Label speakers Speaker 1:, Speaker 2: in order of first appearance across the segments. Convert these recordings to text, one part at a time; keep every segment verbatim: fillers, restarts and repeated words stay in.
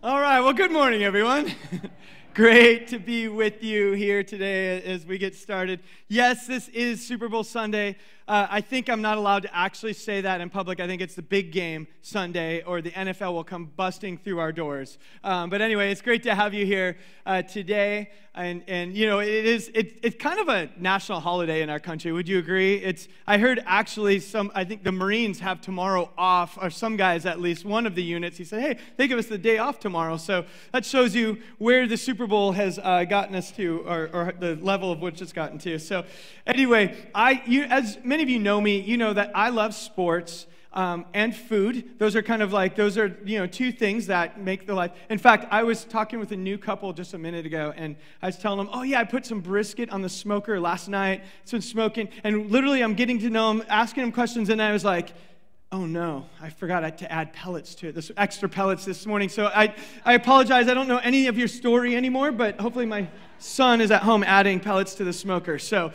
Speaker 1: All right, well, good morning, everyone. Great to be with you here today as we get started. Yes, this is Super Bowl Sunday. Uh, I think I'm not allowed to actually say that in public. I think it's the big game Sunday, or the N F L will come busting through our doors. Um, but anyway, it's great to have you here uh, today. And, and you know, it is it, it's kind of a national holiday in our country. Would you agree? It's I heard actually some, I think the Marines have tomorrow off, or some guys at least, one of the units. He said, hey, they give us the day off tomorrow. So that shows you where the Super Bowl has uh, gotten us to, or, or the level of which it's gotten to. So anyway, I you as many of you know me, you know that I love sports. Um, and food. Those are kind of like, those are, you know, two things that make the life. In fact, I was talking with a new couple just a minute ago, and I was telling them, oh yeah, I put some brisket on the smoker last night. It's been smoking, and literally I'm getting to know them, asking them questions, and I was like, oh no, I forgot to add pellets to it, this extra pellets this morning. So I, I apologize, I don't know any of your story anymore, but hopefully my son is at home adding pellets to the smoker, so...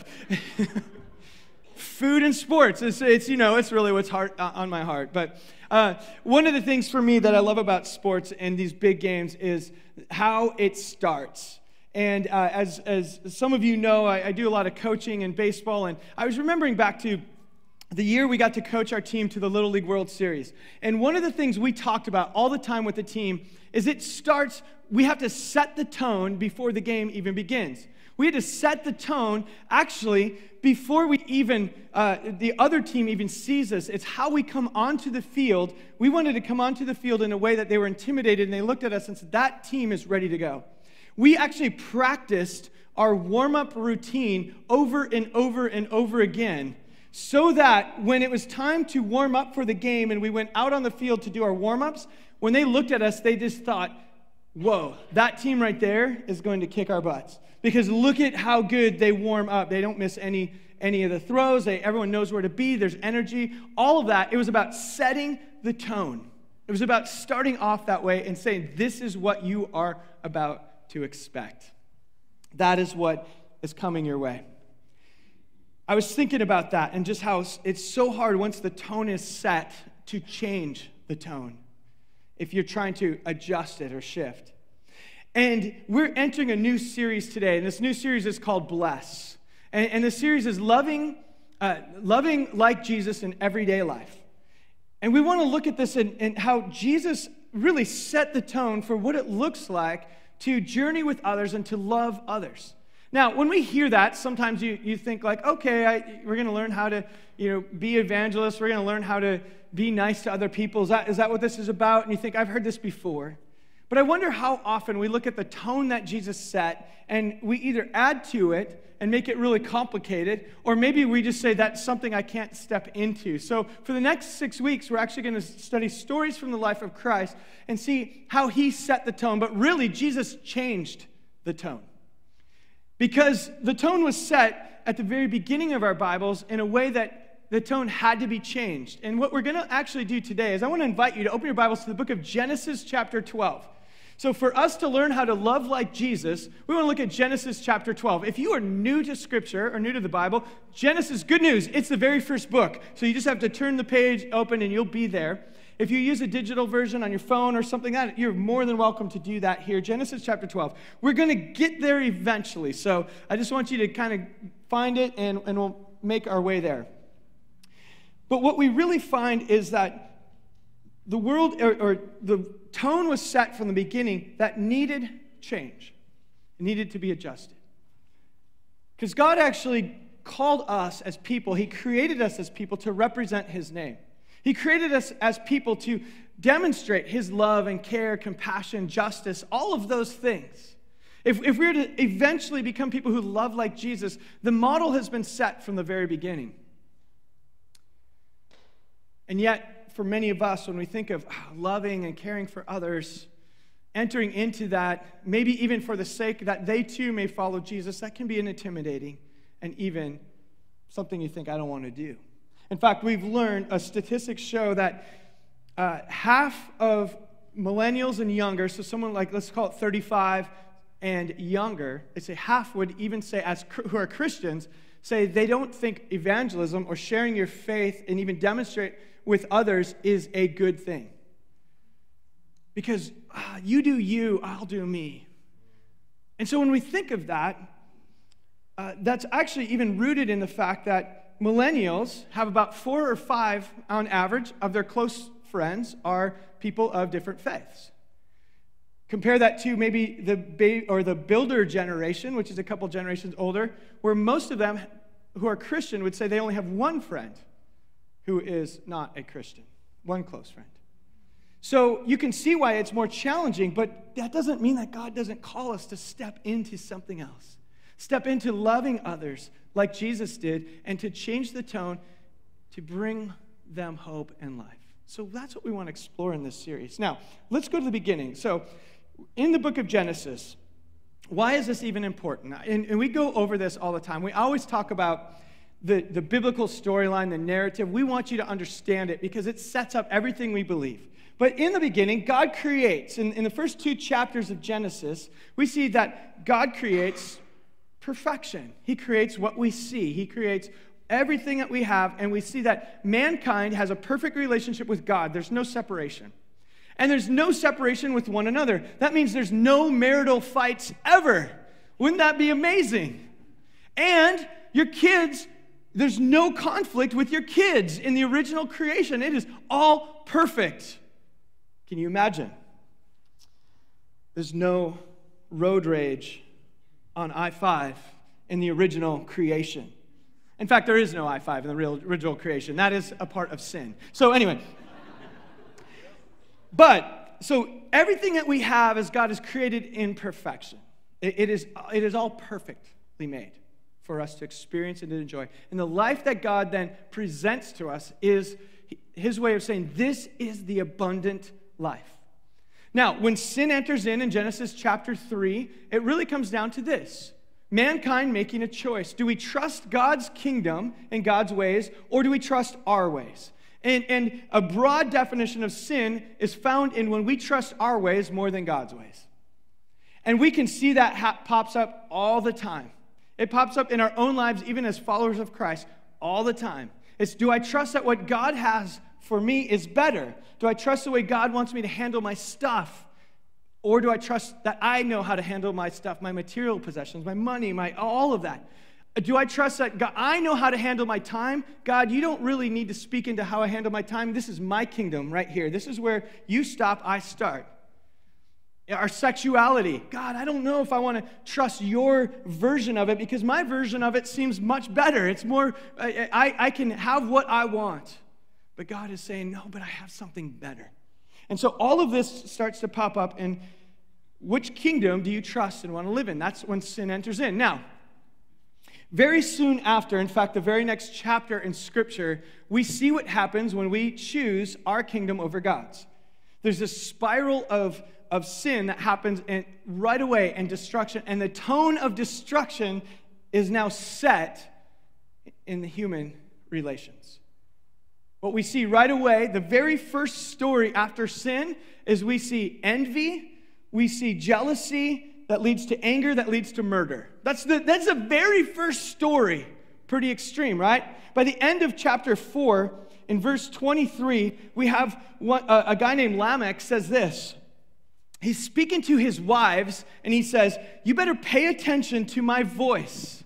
Speaker 1: Food and sports, it's, it's, you know, it's really what's heart, uh, on my heart. But uh, one of the things for me that I love about sports and these big games is how it starts. And uh, as, as some of you know, I, I do a lot of coaching in baseball, and I was remembering back to the year we got to coach our team to the Little League World Series. And one of the things we talked about all the time with the team is it starts, we have to set the tone before the game even begins. We had to set the tone, actually, before we even, uh, the other team even sees us. It's how we come onto the field. We wanted to come onto the field in a way that they were intimidated, and they looked at us and said, that team is ready to go. We actually practiced our warm-up routine over and over and over again, so that when it was time to warm up for the game and we went out on the field to do our warm-ups, when they looked at us, they just thought, whoa, that team right there is going to kick our butts. Because look at how good they warm up. They don't miss any, any of the throws. They, everyone knows where to be. There's energy. All of that. It was about setting the tone. It was about starting off that way and saying, this is what you are about to expect. That is what is coming your way. I was thinking about that and just how it's so hard once the tone is set to change the tone if you're trying to adjust it or shift. And we're entering a new series today, and this new series is called Bless. And, and the series is loving, uh, loving like Jesus in everyday life. And we want to look at this and, and how Jesus really set the tone for what it looks like to journey with others and to love others. Now, when we hear that, sometimes you, you think like, okay, I, we're going to learn how to, you know, be evangelists. We're going to learn how to be nice to other people. Is that, is that what this is about? And you think, I've heard this before. But I wonder how often we look at the tone that Jesus set and we either add to it and make it really complicated, or maybe we just say that's something I can't step into. So for the next six weeks, we're actually going to study stories from the life of Christ and see how he set the tone. But really, Jesus changed the tone. Because the tone was set at the very beginning of our Bibles in a way that the tone had to be changed. And what we're going to actually do today is I want to invite you to open your Bibles to the book of Genesis chapter twelve. So for us to learn how to love like Jesus, we want to look at Genesis chapter twelve. If you are new to Scripture or new to the Bible, Genesis, good news, it's the very first book. So you just have to turn the page open and you'll be there. If you use a digital version on your phone or something like that, you're more than welcome to do that here. Genesis chapter twelve. We're going to get there eventually. So I just want you to kind of find it and, and we'll make our way there. But what we really find is that the world, or, or the tone was set from the beginning that needed change. It needed to be adjusted. Because God actually called us as people, he created us as people to represent his name. He created us as people to demonstrate his love and care, compassion, justice, all of those things. If, if we were to eventually become people who love like Jesus, the model has been set from the very beginning. And yet, for many of us, when we think of oh, loving and caring for others, entering into that, maybe even for the sake that they too may follow Jesus, that can be an intimidating and even something you think, I don't want to do. In fact, we've learned, uh, statistics show that uh, half of millennials and younger, so someone like, let's call it thirty-five and younger, they say half would even say, as who are Christians, say they don't think evangelism or sharing your faith and even demonstrate with others is a good thing. because ah, you do you, I'll do me. And so when we think of that, uh, that's actually even rooted in the fact that millennials have about four or five on average of their close friends are people of different faiths. Compare that to maybe the ba- or the builder generation, which is a couple generations older, where most of them who are Christian would say they only have one friend who is not a Christian, one close friend. So you can see why it's more challenging, but that doesn't mean that God doesn't call us to step into something else. Step into loving others like Jesus did and to change the tone to bring them hope and life. So that's what we want to explore in this series. Now, let's go to the beginning. So in the book of Genesis, why is this even important? And, and we go over this all the time. We always talk about the, the biblical storyline, the narrative. We want you to understand it because it sets up everything we believe. But in the beginning, God creates. In, in the first two chapters of Genesis, we see that God creates perfection. He creates what we see. He creates everything that we have, and we see that mankind has a perfect relationship with God. There's no separation. And there's no separation with one another. That means there's no marital fights ever. Wouldn't that be amazing? And your kids, there's no conflict with your kids in the original creation. It is all perfect. Can you imagine? There's no road rage on I five in the original creation. In fact, there is no I five in the real original creation. That is a part of sin. So anyway, but, so everything that we have as God has created in perfection. It, it, is, it is all perfectly made for us to experience and to enjoy. And the life that God then presents to us is his way of saying, this is the abundant life. Now, when sin enters in in Genesis chapter three, it really comes down to this. Mankind making a choice. Do we trust God's kingdom and God's ways, or do we trust our ways? And, and a broad definition of sin is found in when we trust our ways more than God's ways. And we can see that ha- pops up all the time. It pops up in our own lives, even as followers of Christ, all the time. It's, do I trust that what God has for me is better? Do I trust the way God wants me to handle my stuff? Or do I trust that I know how to handle my stuff, my material possessions, my money, my all of that? Do I trust that God, I know how to handle my time? God, you don't really need to speak into how I handle my time. This is my kingdom right here. This is where you stop, I start. Our sexuality. God, I don't know if I want to trust your version of it because my version of it seems much better. It's more, I, I, I can have what I want. But God is saying, no, but I have something better. And so all of this starts to pop up, and which kingdom do you trust and want to live in? That's when sin enters in. Now, very soon after, in fact, the very next chapter in Scripture, we see what happens when we choose our kingdom over God's. There's this spiral of, of sin that happens in, right away, and destruction, and the tone of destruction is now set in the human relations. What we see right away, the very first story after sin, is we see envy, we see jealousy that leads to anger, that leads to murder. That's the, that's the very first story. Pretty extreme, right? By the end of chapter four, in verse twenty-three, we have one, a, a guy named Lamech says this. He's speaking to his wives, and he says, you better pay attention to my voice,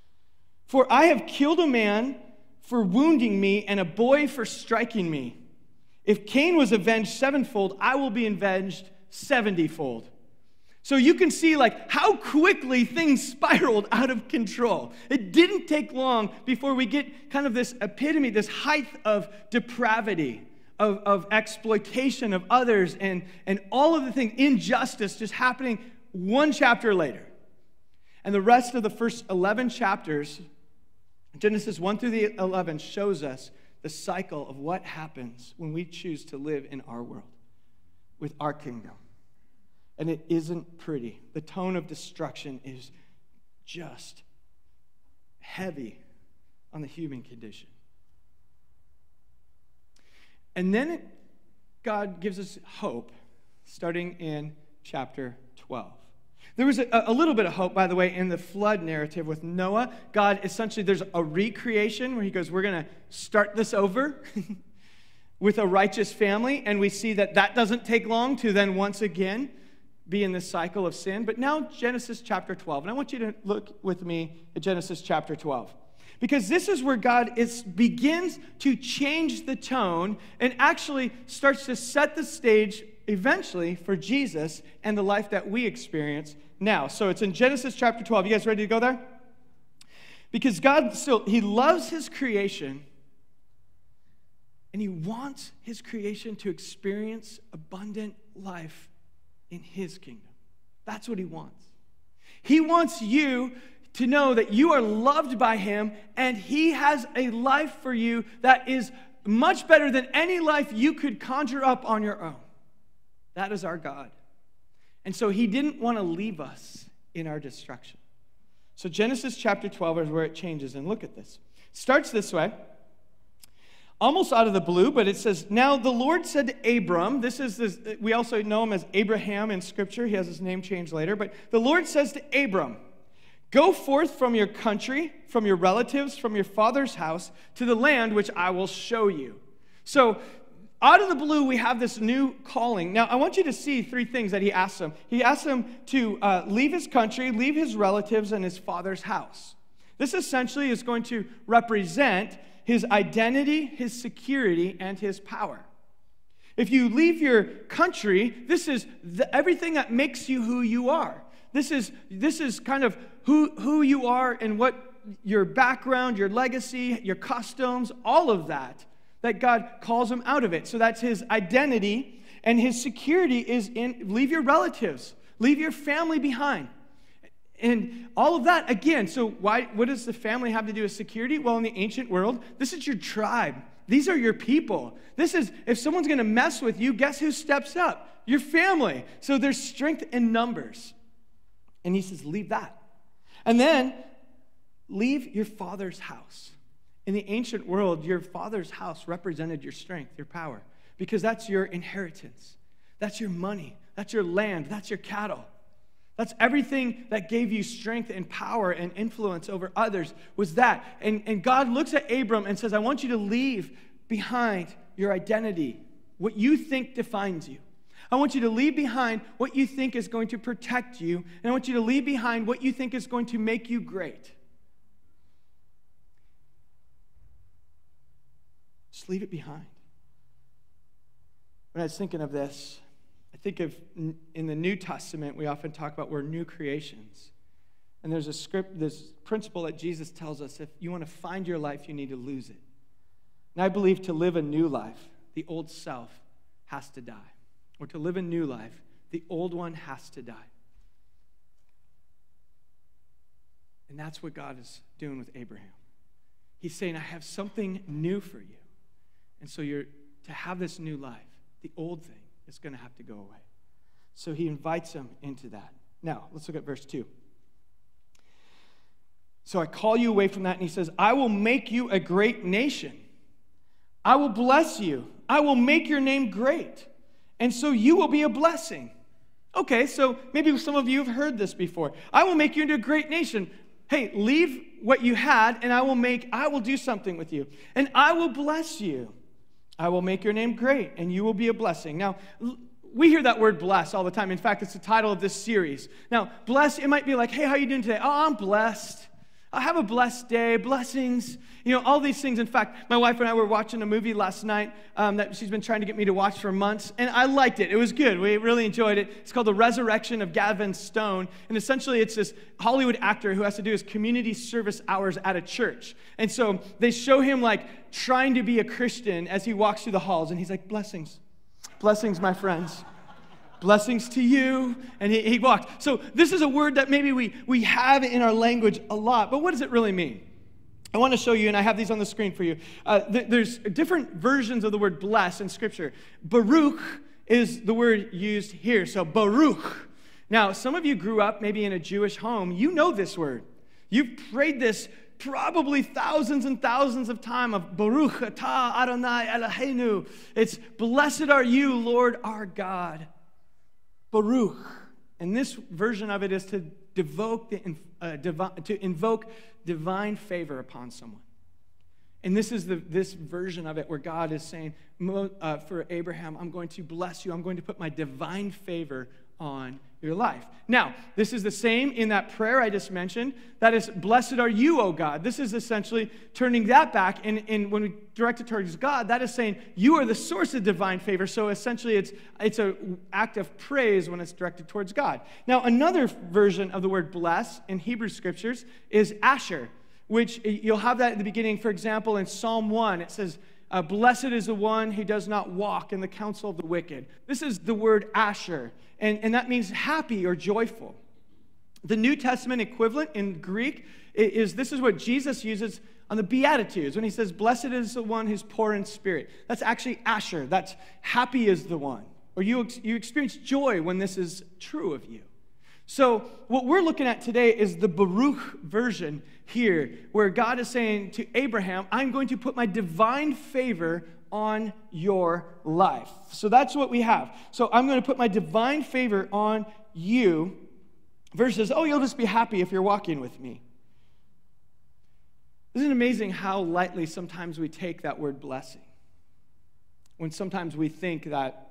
Speaker 1: for I have killed a man for wounding me, and a boy for striking me. If Cain was avenged sevenfold, I will be avenged seventyfold. So you can see like how quickly things spiraled out of control. It didn't take long before we get kind of this epitome, this height of depravity, of, of exploitation of others, and, and all of the things, injustice just happening one chapter later. And the rest of the first eleven chapters, Genesis one through the eleven, shows us the cycle of what happens when we choose to live in our world, with our kingdom. And it isn't pretty. The tone of destruction is just heavy on the human condition. And then it, God gives us hope, starting in chapter twelve. There was a, a little bit of hope, by the way, in the flood narrative with Noah. God, essentially, there's a recreation where he goes, we're going to start this over. with a righteous family, and we see that that doesn't take long to then once again be in this cycle of sin. But now Genesis chapter twelve, and I want you to look with me at Genesis chapter twelve. Because this is where God is, begins to change the tone and actually starts to set the stage eventually for Jesus and the life that we experience now. So it's in Genesis chapter twelve. You guys ready to go there? Because God still, he loves his creation, and he wants his creation to experience abundant life in his kingdom. That's what he wants. He wants you to know that you are loved by him, and he has a life for you that is much better than any life you could conjure up on your own. That is our God. And so he didn't want to leave us in our destruction. So Genesis chapter twelve is where it changes, and look at this. It starts this way, almost out of the blue, but it says, now the Lord said to Abram, this is this, we also know him as Abraham in Scripture. He has his name changed later, but the Lord says to Abram, go forth from your country, from your relatives, from your father's house, to the land which I will show you. So out of the blue, we have this new calling. Now, I want you to see three things that he asks him. He asks him to uh, leave his country, leave his relatives, and his father's house. This essentially is going to represent his identity, his security, and his power. If you leave your country, this is the, everything that makes you who you are. This is, this is kind of who, who you are and what your background, your legacy, your customs, all of that, that God calls him out of it. So that's his identity, and his security is in leave your relatives, leave your family behind. And all of that, again, so why? What does the family have to do with security? Well, in the ancient world, this is your tribe. These are your people. This is, if someone's going to mess with you, guess who steps up? Your family. So there's strength in numbers. And he says, leave that. And then, leave your father's house. In the ancient world, your father's house represented your strength, your power, because that's your inheritance. That's your money. That's your land. That's your cattle. That's everything that gave you strength and power and influence over others was that. And, and God looks at Abram and says, I want you to leave behind your identity, what you think defines you. I want you to leave behind what you think is going to protect you, and I want you to leave behind what you think is going to make you great. Just leave it behind. When I was thinking of this, I think of in the New Testament, we often talk about we're new creations. And there's a script, this principle that Jesus tells us, if you want to find your life, you need to lose it. And I believe to live a new life, the old self has to die. Or to live a new life, the old one has to die. And that's what God is doing with Abraham. He's saying, I have something new for you. And so you're to have this new life, the old thing is going to have to go away. So he invites him into that. Now, let's look at verse two. So I call you away from that, and he says, I will make you a great nation. I will bless you. I will make your name great. And so you will be a blessing. Okay, so maybe some of you have heard this before. I will make you into a great nation. Hey, leave what you had, and I will make, I will do something with you. And I will bless you. I will make your name great, and you will be a blessing. Now, we hear that word bless all the time. In fact, it's the title of this series. Now, bless, it might be like, hey, how are you doing today? Oh, I'm blessed. I have a blessed day, blessings, you know, all these things. In fact, my wife and I were watching a movie last night um, that she's been trying to get me to watch for months, and I liked it. It was good. We really enjoyed it. It's called The Resurrection of Gavin Stone, and essentially it's this Hollywood actor who has to do his community service hours at a church. And so they show him, like, trying to be a Christian as he walks through the halls, and he's like, blessings, blessings, my friends. Blessings to you. And he, he walked. So this is a word that maybe we, we have in our language a lot, but what does it really mean? I want to show you, and I have these on the screen for you. Uh, th- there's different versions of the word bless in Scripture. Baruch is the word used here. So Baruch. Now, some of you grew up maybe in a Jewish home. You know this word. You've prayed this probably thousands and thousands of times of Baruch atah Adonai Eloheinu. It's blessed are you, Lord our God. Baruch, and this version of it is to devoke the, uh, divi- to invoke divine favor upon someone. And this is the this version of it where God is saying, uh, for Abraham, I'm going to bless you. I'm going to put my divine favor on your life. Now, this is the same in that prayer I just mentioned. That is, blessed are you, O God. This is essentially turning that back. And, and when we direct it towards God, that is saying, you are the source of divine favor. So essentially, it's it's an act of praise when it's directed towards God. Now, another version of the word bless in Hebrew scriptures is asher, which you'll have that at the beginning. For example, in Psalm one, it says, uh, blessed is the one who does not walk in the counsel of the wicked. This is the word asher, and, and that means happy or joyful. The New Testament equivalent in Greek is, this is what Jesus uses on the Beatitudes when he says, blessed is the one who's poor in spirit. That's actually asher. That's happy is the one. Or you, you experience joy when this is true of you. So what we're looking at today is the Baruch version here, where God is saying to Abraham, I'm going to put my divine favor on your life. So that's what we have. So I'm going to put my divine favor on you versus, oh, you'll just be happy if you're walking with me. Isn't it amazing how lightly sometimes we take that word blessing? When sometimes we think that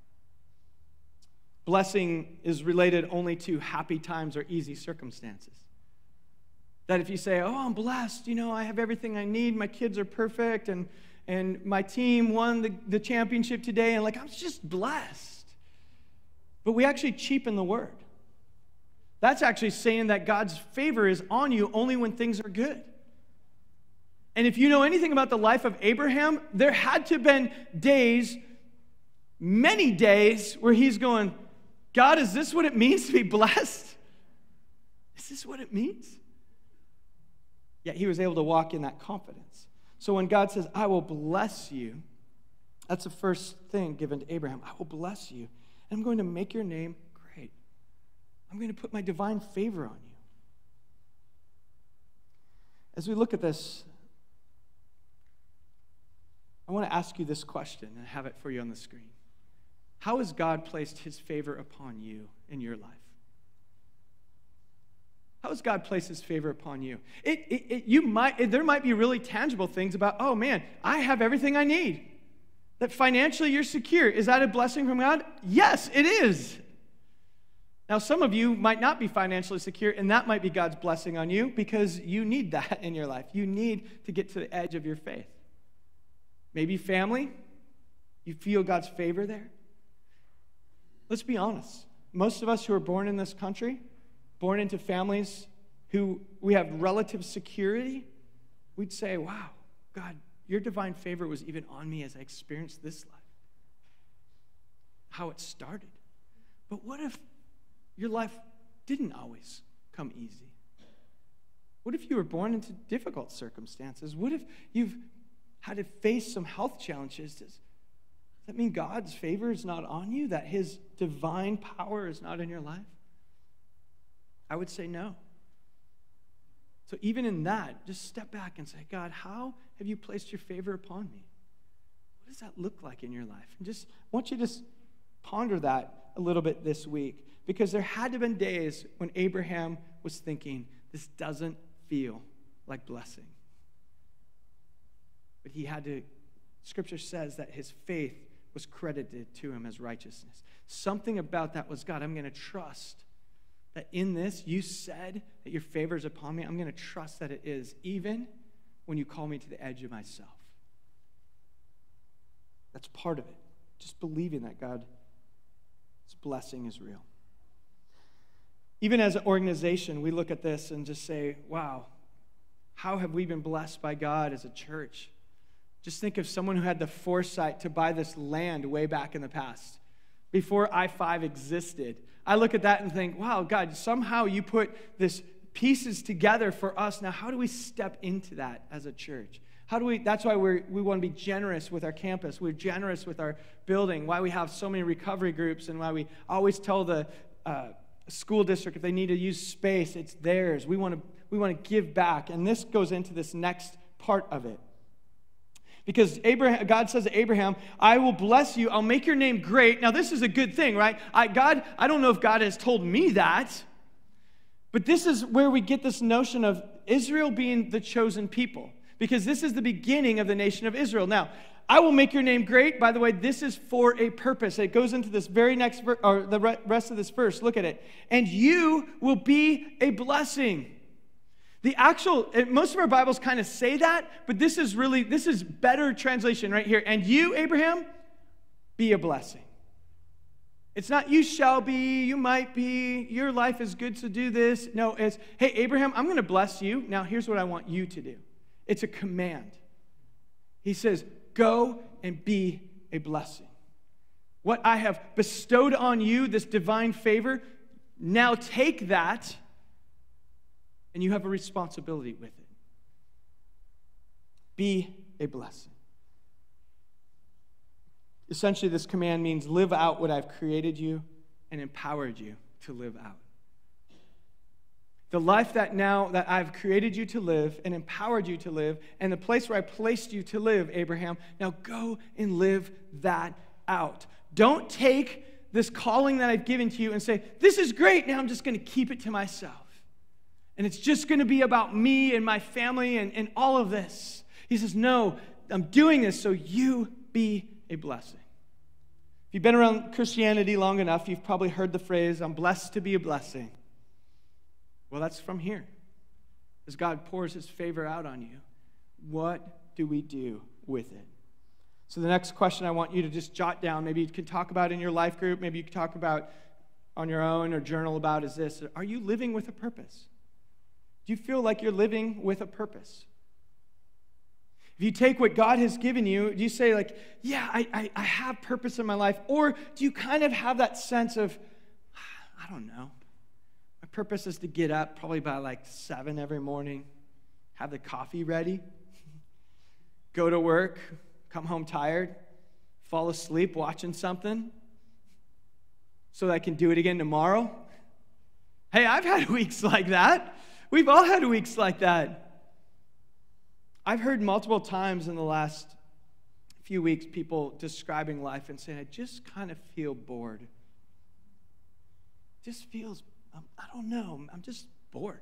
Speaker 1: blessing is related only to happy times or easy circumstances. That if you say, oh, I'm blessed, you know, I have everything I need, my kids are perfect, and, and my team won the, the championship today, and like, I'm just blessed. But we actually cheapen the word. That's actually saying that God's favor is on you only when things are good. And if you know anything about the life of Abraham, there had to have been days, many days, where he's going, God, is this what it means to be blessed? Is this what it means? Yet he was able to walk in that confidence. So when God says, I will bless you, that's the first thing given to Abraham. I will bless you, and I'm going to make your name great. I'm going to put my divine favor on you. As we look at this, I want to ask you this question and have it for you on the screen. How has God placed his favor upon you in your life? How has God placed his favor upon you? It, it, it, you might, it, there might be really tangible things about, oh man, I have everything I need. That financially you're secure. Is that a blessing from God? Yes, it is. Now, some of you might not be financially secure, and that might be God's blessing on you because you need that in your life. You need to get to the edge of your faith. Maybe family, you feel God's favor there. Let's be honest. Most of us who are born in this country, born into families who we have relative security, we'd say, wow, God, your divine favor was even on me as I experienced this life. How it started. But what if your life didn't always come easy? What if you were born into difficult circumstances? What if you've had to face some health challenges? Does that mean God's favor is not on you? That his divine power is not in your life? I would say no. So even in that, just step back and say, God, how have you placed your favor upon me? What does that look like in your life? And just I want you to just ponder that a little bit this week, because there had to have been days when Abraham was thinking, this doesn't feel like blessing. But he had to, Scripture says that his faith was credited to him as righteousness. Something about that was, God, I'm going to trust that in this, you said that your favor is upon me. I'm going to trust that it is, even when you call me to the edge of myself. That's part of it. Just believing that God's blessing is real. Even as an organization, we look at this and just say, wow, how have we been blessed by God as a church? Just think of someone who had the foresight to buy this land way back in the past, before I five existed. I look at that and think, wow, God, somehow you put this pieces together for us. Now, how do we step into that as a church? How do we, that's why we're, we want to be generous with our campus. We're generous with our building, why we have so many recovery groups, and why we always tell the uh, school district if they need to use space, it's theirs. We want to, we want to give back. And this goes into this next part of it. Because Abraham, God says to Abraham, I will bless you. I'll make your name great. Now, this is a good thing, right? I, God, I don't know if God has told me that, but this is where we get this notion of Israel being the chosen people. because this is the beginning of the nation of Israel. Now, I will make your name great. By the way, this is for a purpose. It goes into this very next verse, or the rest of this verse. Look at it. And you will be a blessing. The actual, most of our Bibles kind of say that, but this is really, this is better translation right here. And you, Abraham, be a blessing. It's not you shall be, you might be, your life is good to do this. No, it's, hey, Abraham, I'm going to bless you. Now, here's what I want you to do. It's a command. He says, go and be a blessing. What I have bestowed on you, this divine favor, now take that, and you have a responsibility with it. Be a blessing. Essentially, this command means live out what I've created you and empowered you to live out. The life that now that I've created you to live and empowered you to live, and the place where I placed you to live, Abraham, now go and live that out. Don't take this calling that I've given to you and say, this is great, now I'm just going to keep it to myself. And it's just going to be about me and my family and, and all of this. He says, no, I'm doing this so you be a blessing. If you've been around Christianity long enough, you've probably heard the phrase, I'm blessed to be a blessing. Well, that's from here. As God pours his favor out on you, what do we do with it? So the next question I want you to just jot down, maybe you can talk about in your life group, maybe you can talk about on your own or journal about is this. Are you living with a purpose? Do you feel like you're living with a purpose? If you take what God has given you, do you say like, yeah, I, I, I have purpose in my life? Or do you kind of have that sense of, I don't know, my purpose is to get up probably by like seven every morning, have the coffee ready, go to work, come home tired, fall asleep watching something so that I can do it again tomorrow? Hey, I've had weeks like that. We've all had weeks like that. I've heard multiple times in the last few weeks people describing life and saying, I just kind of feel bored. It just feels, I don't know, I'm just bored.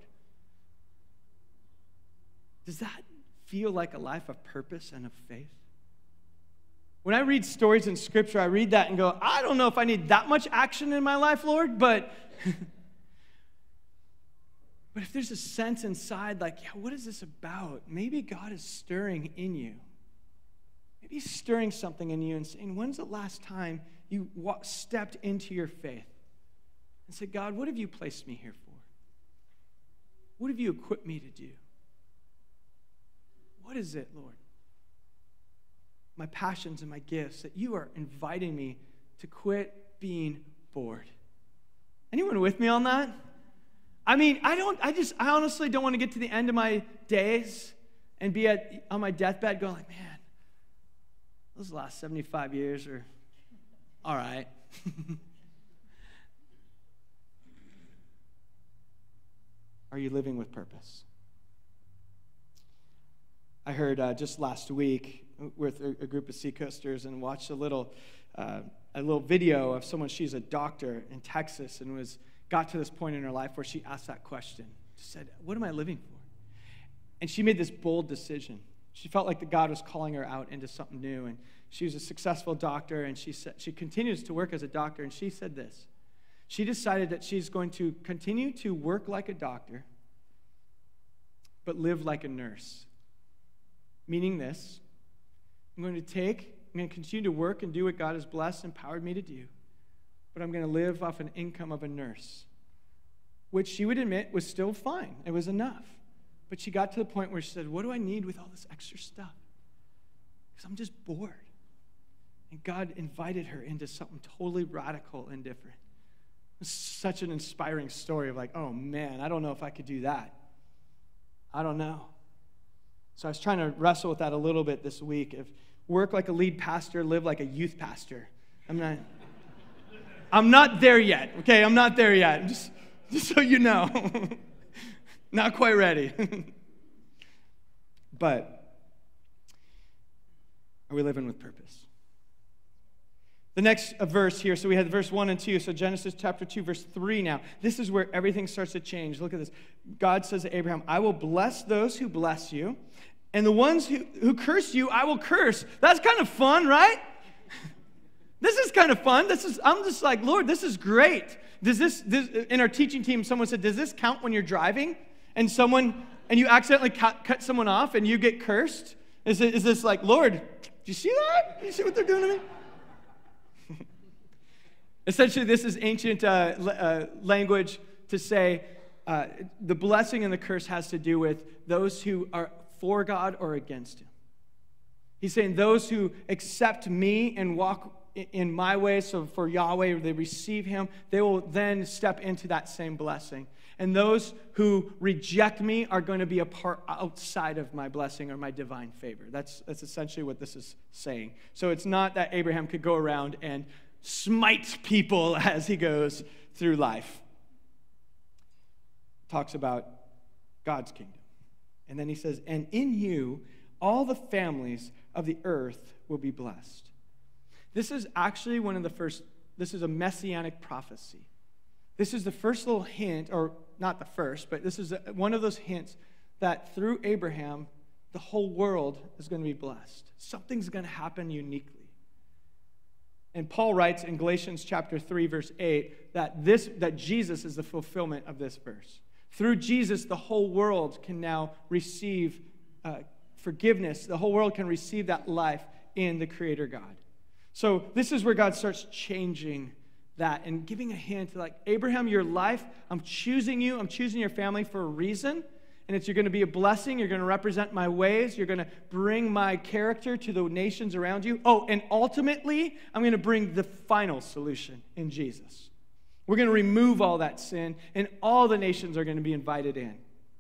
Speaker 1: Does that feel like a life of purpose and of faith? When I read stories in Scripture, I read that and go, I don't know if I need that much action in my life, Lord, but... But if there's a sense inside, like, yeah, what is this about? Maybe God is stirring in you. Maybe he's stirring something in you and saying, when's the last time you walk, stepped into your faith and said, God, what have you placed me here for? What have you equipped me to do? What is it, Lord? My passions and my gifts that you are inviting me to quit being bored. Anyone with me on that? I mean, I don't, I just, I honestly don't want to get to the end of my days and be at, on my deathbed going like, man, those last seventy-five years are all right. Are you living with purpose? I heard uh, just last week with a, a group of Seacoasters and watched a little, uh, a little video of someone, she's a doctor in Texas and was got to this point in her life where she asked that question. She said, what am I living for? And she made this bold decision. She felt like that God was calling her out into something new. And she was a successful doctor, and she said she continues to work as a doctor. And she said this. She decided that she's going to continue to work like a doctor, but live like a nurse. Meaning this, I'm going to take, I'm going to continue to work and do what God has blessed and empowered me to do, but I'm going to live off an income of a nurse, which she would admit was still fine. It was enough. But she got to the point where she said, what do I need with all this extra stuff? Because I'm just bored. And God invited her into something totally radical and different. It's such an inspiring story of like, oh man, I don't know if I could do that. I don't know. So I was trying to wrestle with that a little bit this week. If work like a lead pastor, live like a youth pastor. I'm not... I'm not there yet, okay? I'm not there yet, just, just so you know. Not quite ready. But are we living with purpose? The next verse here, so we had verse one and two, so Genesis chapter two, verse three now. This is where everything starts to change. Look at this. God says to Abraham, I will bless those who bless you, And the ones who, who curse you, I will curse. That's kind of fun, right? This is kind of fun. This is, I'm just like, Lord, this is great. Does this, this, in our teaching team, someone said, does this count when you're driving and someone, and you accidentally cut, cut someone off and you get cursed? Is, it, is this like, Lord, do you see that? Do you see what they're doing to me? Essentially, this is ancient uh, uh, language to say uh, the blessing and the curse has to do with those who are for God or against him. He's saying those who accept me and walk in my way, so for Yahweh, they receive him, they will then step into that same blessing. And those who reject me are going to be a part outside of my blessing or my divine favor. That's, that's essentially what this is saying. So it's not that Abraham could go around and smite people as he goes through life. Talks about God's kingdom. And then he says, and in you, all the families of the earth will be blessed. This is actually one of the first, this is a messianic prophecy. This is the first little hint, or not the first, but this is one of those hints that through Abraham, the whole world is going to be blessed. Something's going to happen uniquely. And Paul writes in Galatians chapter three, verse eight, that this that Jesus is the fulfillment of this verse. Through Jesus, the whole world can now receive uh, forgiveness. The whole world can receive that life in the Creator God. So this is where God starts changing that and giving a hint like, Abraham, your life, I'm choosing you, I'm choosing your family for a reason, and it's you're going to be a blessing, you're going to represent my ways, you're going to bring my character to the nations around you. Oh, and ultimately, I'm going to bring the final solution in Jesus. We're going to remove all that sin, and all the nations are going to be invited in.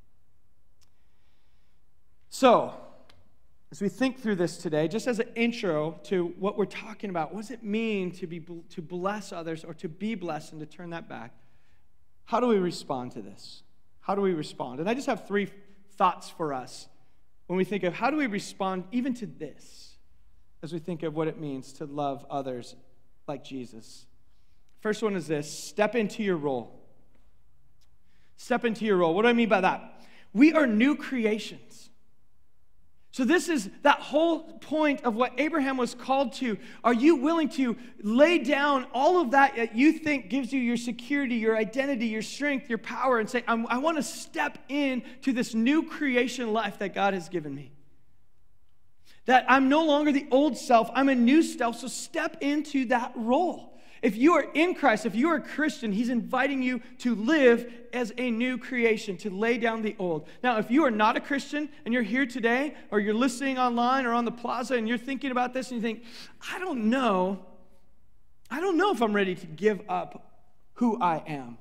Speaker 1: So, as we think through this today, just as an intro to what we're talking about, what does it mean to be to bless others or to be blessed and to turn that back? How do we respond to this? How do we respond? And I just have three thoughts for us when we think of how do we respond even to this as we think of what it means to love others like Jesus. First one is this: step into your role. Step into your role. What do I mean by that? We are new creations. So this is that whole point of what Abraham was called to. Are you willing to lay down all of that that you think gives you your security, your identity, your strength, your power, and say, I'm, I want to step into this new creation life that God has given me? That I'm no longer the old self, I'm a new self, so step into that role. If you are in Christ, if you are a Christian, he's inviting you to live as a new creation, to lay down the old. Now, if you are not a Christian and you're here today, or you're listening online or on the plaza and you're thinking about this and you think, I don't know, I don't know if I'm ready to give up who I am.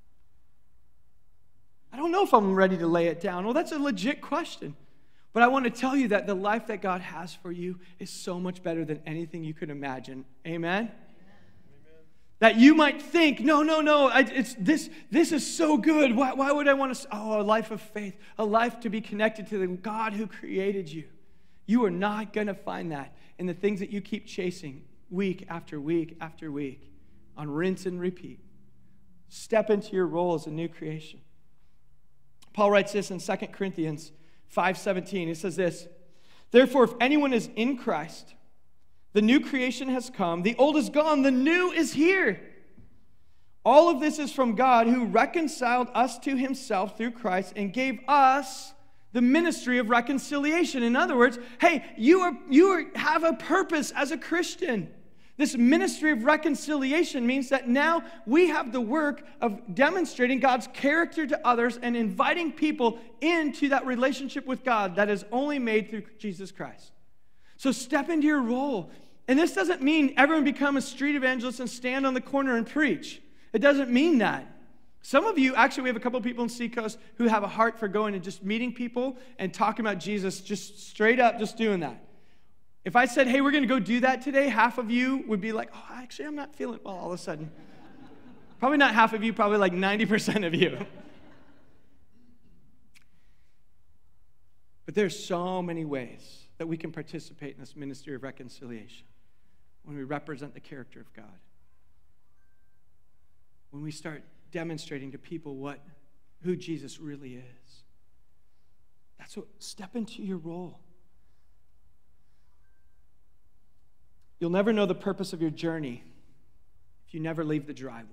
Speaker 1: I don't know if I'm ready to lay it down. Well, that's a legit question. But I want to tell you that the life that God has for you is so much better than anything you could imagine. Amen? That you might think, no, no, no, I, it's this, this is so good. Why, why would I want to? Oh, a life of faith, a life to be connected to the God who created you. You are not going to find that in the things that you keep chasing week after week after week on rinse and repeat. Step into your role as a new creation. Paul writes this in Second Corinthians five seventeen. He says this: therefore, if anyone is in Christ, the new creation has come, the old is gone, the new is here. All of this is from God, who reconciled us to himself through Christ and gave us the ministry of reconciliation. In other words, hey, you are you are, have a purpose as a Christian. This ministry of reconciliation means that now we have the work of demonstrating God's character to others and inviting people into that relationship with God that is only made through Jesus Christ. So step into your role. And this doesn't mean everyone become a street evangelist and stand on the corner and preach. It doesn't mean that. Some of you, actually, we have a couple of people in Seacoast who have a heart for going and just meeting people and talking about Jesus, just straight up, just doing that. If I said, hey, we're going to go do that today, half of you would be like, oh, actually, I'm not feeling well all of a sudden. Probably not half of you, probably like ninety percent of you. But there's so many ways that we can participate in this ministry of reconciliation when we represent the character of God. When we start demonstrating to people what, who Jesus really is. That's what, step into your role. You'll never know the purpose of your journey if you never leave the driveway.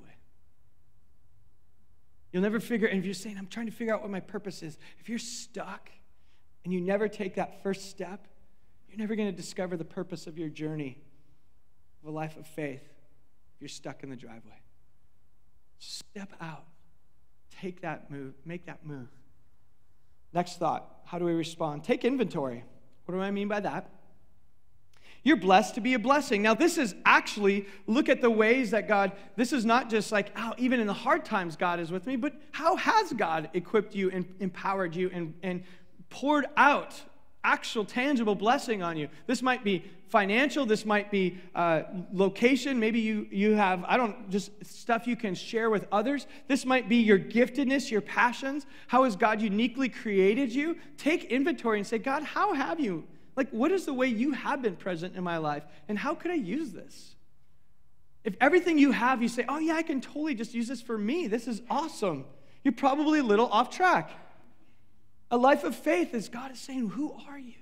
Speaker 1: You'll never figure, and if you're saying, I'm trying to figure out what my purpose is, if you're stuck and you never take that first step, you're never going to discover the purpose of your journey of a life of faith if you're stuck in the driveway. Step out. Take that move. Make that move. Next thought, how do we respond? Take inventory. What do I mean by that? You're blessed to be a blessing. Now, this is actually, look at the ways that God, this is not just like, oh, even in the hard times, God is with me, but how has God equipped you and empowered you and, and poured out actual tangible blessing on you? This might be financial. This might be uh, location. Maybe you, you have, I don't, just stuff you can share with others. This might be your giftedness, your passions. How has God uniquely created you? Take inventory and say, God, how have you? Like, what is the way you have been present in my life? And how could I use this? If everything you have, you say, oh yeah, I can totally just use this for me. This is awesome. You're probably a little off track. A life of faith is God is saying, who are you?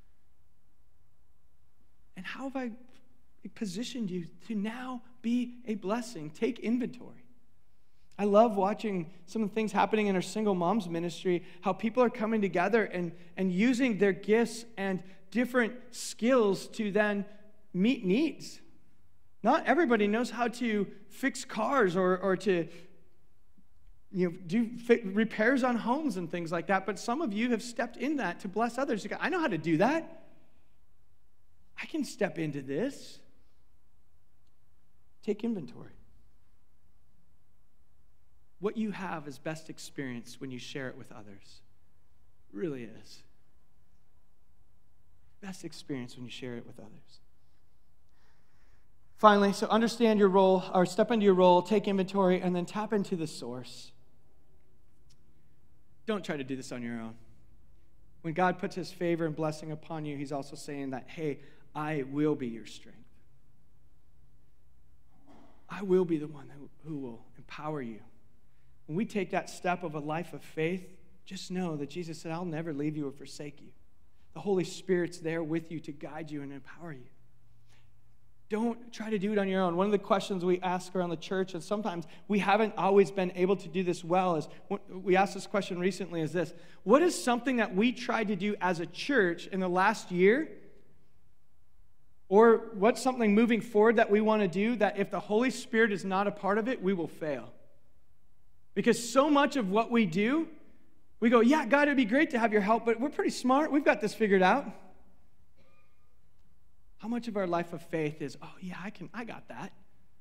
Speaker 1: And how have I positioned you to now be a blessing? Take inventory. I love watching some of the things happening in our single moms ministry, how people are coming together and, and using their gifts and different skills to then meet needs. Not everybody knows how to fix cars or, or to you know, do repairs on homes and things like that, but some of you have stepped in that to bless others. You go, I know how to do that. I can step into this. Take inventory. What you have is best experienced when you share it with others. It really is. Best experience when you share it with others. Finally, so understand your role, or step into your role, take inventory, and then tap into the source. Don't try to do this on your own. When God puts his favor and blessing upon you, he's also saying that, hey, I will be your strength. I will be the one who, who will empower you. When we take that step of a life of faith, just know that Jesus said, I'll never leave you or forsake you. The Holy Spirit's there with you to guide you and empower you. Don't try to do it on your own. One of the questions we ask around the church, and sometimes we haven't always been able to do this well, is we asked this question recently, is this: what is something that we tried to do as a church in the last year, or what's something moving forward that we want to do that if the Holy Spirit is not a part of it, we will fail? Because so much of what we do, we go, yeah, God, it'd be great to have your help, but we're pretty smart. We've got this figured out. How much of our life of faith is, oh, yeah, I can, I got that.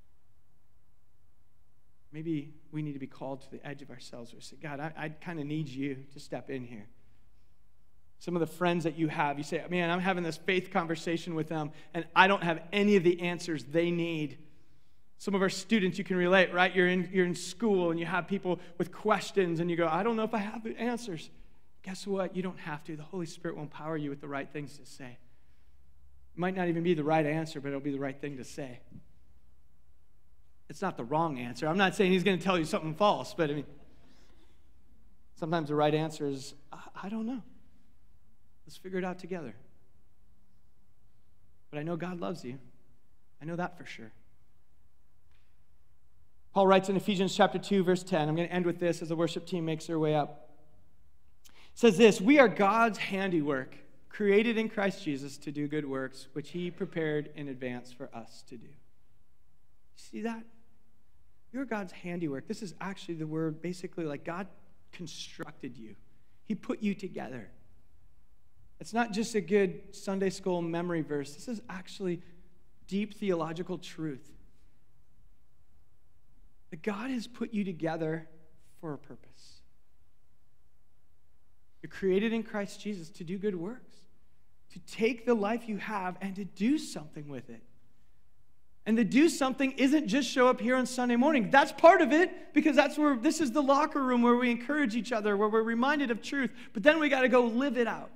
Speaker 1: Maybe we need to be called to the edge of ourselves where we say, God, I, I kind of need you to step in here. Some of the friends that you have, you say, man, I'm having this faith conversation with them, and I don't have any of the answers they need. Some of our students, you can relate, right? You're in, you're in school, and you have people with questions, and you go, I don't know if I have the answers. Guess what? You don't have to. The Holy Spirit will empower you with the right things to say. It might not even be the right answer, but it'll be the right thing to say. It's not the wrong answer. I'm not saying he's going to tell you something false, but I mean, sometimes the right answer is, I, I don't know. Let's figure it out together. But I know God loves you. I know that for sure. Paul writes in Ephesians chapter two, verse ten. I'm going to end with this as the worship team makes their way up. It says this: we are God's handiwork, created in Christ Jesus to do good works, which he prepared in advance for us to do. See that? You're God's handiwork. This is actually the word, basically like God constructed you. He put you together. It's not just a good Sunday school memory verse. This is actually deep theological truth. That God has put you together for a purpose. You're created in Christ Jesus to do good works, to take the life you have and to do something with it. And to do something isn't just show up here on Sunday morning. That's part of it, because that's where, this is the locker room where we encourage each other, where we're reminded of truth. But then we got to go live it out.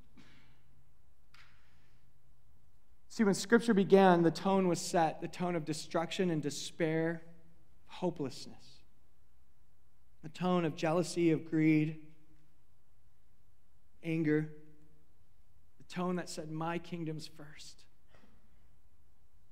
Speaker 1: See, when Scripture began, the tone was set, the tone of destruction and despair, hopelessness, a tone of jealousy, of greed, anger, the tone that said, my kingdom's first.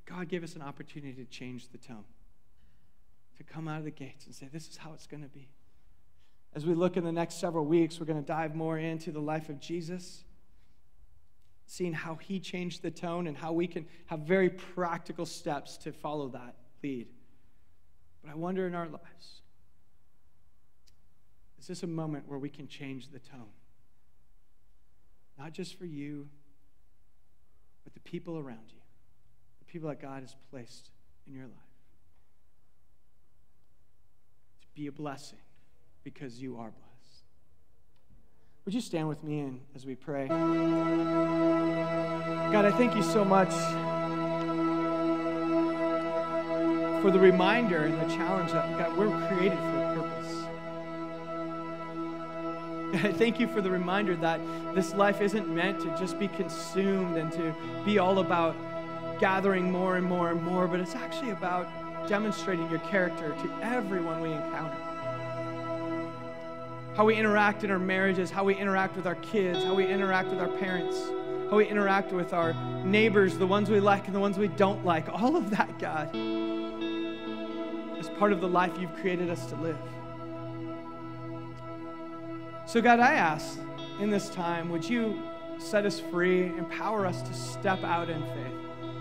Speaker 1: God gave us an opportunity to change the tone, to come out of the gates and say, this is how it's going to be. As we look in the next several weeks, we're going to dive more into the life of Jesus, seeing how he changed the tone and how we can have very practical steps to follow that lead. But I wonder in our lives, is this a moment where we can change the tone? Not just for you, but the people around you, the people that God has placed in your life. To be a blessing because you are blessed. Would you stand with me and as we pray? God, I thank you so much for the reminder and the challenge that, God, we're created for a purpose. I thank you for the reminder that this life isn't meant to just be consumed and to be all about gathering more and more and more, but it's actually about demonstrating your character to everyone we encounter. How we interact in our marriages, how we interact with our kids, how we interact with our parents, how we interact with our neighbors, the ones we like and the ones we don't like. All of that, God, is part of the life you've created us to live. So God, I ask in this time, would you set us free, empower us to step out in faith?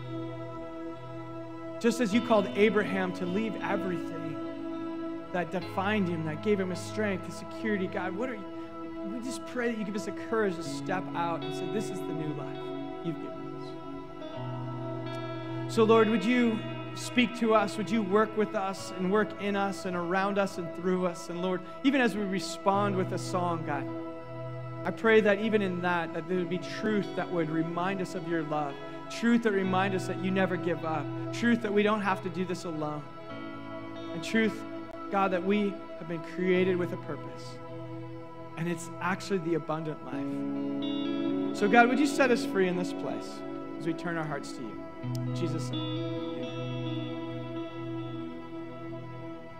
Speaker 1: Just as you called Abraham to leave everything that defined him, that gave him his strength, his security, God, what are you? We just pray that you give us the courage to step out and say, this is the new life you've given us. So Lord, would you speak to us? Would you work with us and work in us and around us and through us? And Lord, even as we respond with a song, God, I pray that even in that, that there would be truth that would remind us of your love, truth that remind us that you never give up, truth that we don't have to do this alone, and truth, God, that we have been created with a purpose, and it's actually the abundant life. So God, would you set us free in this place as we turn our hearts to you? In Jesus' name.